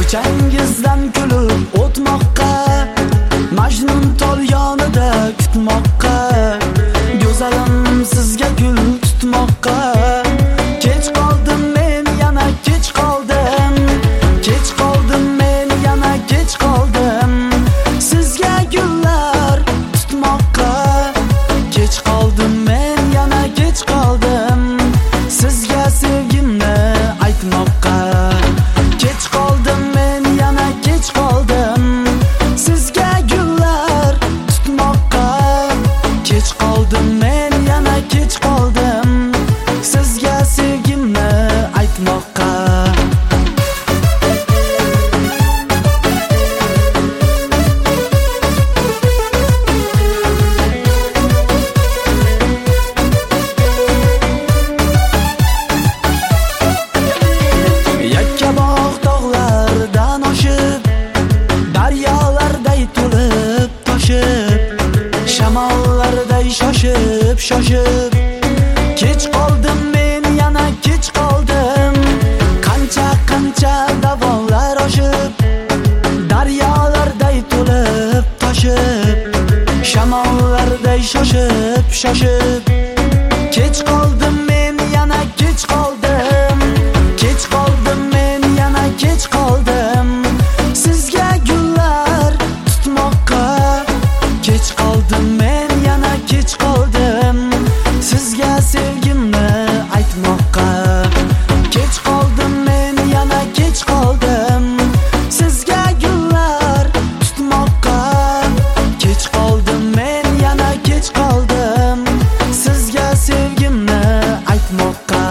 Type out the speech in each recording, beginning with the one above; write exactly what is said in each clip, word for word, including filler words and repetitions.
Ko'changizdan kulib o'tmoqqa, Majnun tol yonida kutmoqqa, go'zalim sizga gul tutmoqqa. Kech qoldim men yana kech qoldim, kech qoldim men yana kech qoldim, sizga gullar tutmoqqa. Kech qoldim men yana kech qoldim, sizga sevgimni aytmoqqa. Kech qoldim men yana kech qoldim, sizga gullar tutmoqqa. Kech qoldim men yana kech qoldim, sizga sevgimni aytmoqqa. Yakkabog' tog'lardan oshib, daryolarday to'lib toshib, shamollarday shoshib shoshib. Kech qoldim men yana kech qoldim, qancha qancha dovonlar oshib, daryolarday to'lib toshib, shamollarday shoshib shoshib. Kech qoldim men yana kech qoldim, kech qoldim men yana kech qoldim, sizga gullar tutmoqqa. Kech qoldim men yana kech qoldim, sizga sevgimni aytmoqqa. Kech qoldim men yana kech qoldim, sizga gullar tutmoqqa. Kech qoldim men yana kech qoldim, sizga sevgimni aytmoqqa.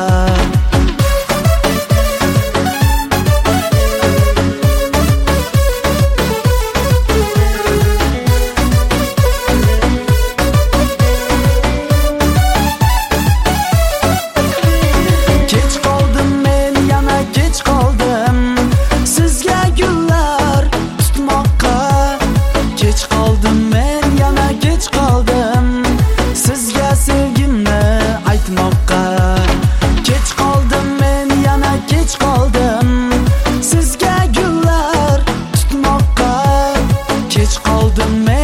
Kech qoldim men yana kech qoldim, sizga gullar tutmoqqa. Kech qoldim men yana kech qoldim, sizga sevgimni aytmoqqa. Kech qoldim men yana kech qoldim, sizga gullar tutmoqqa. Kech qoldim men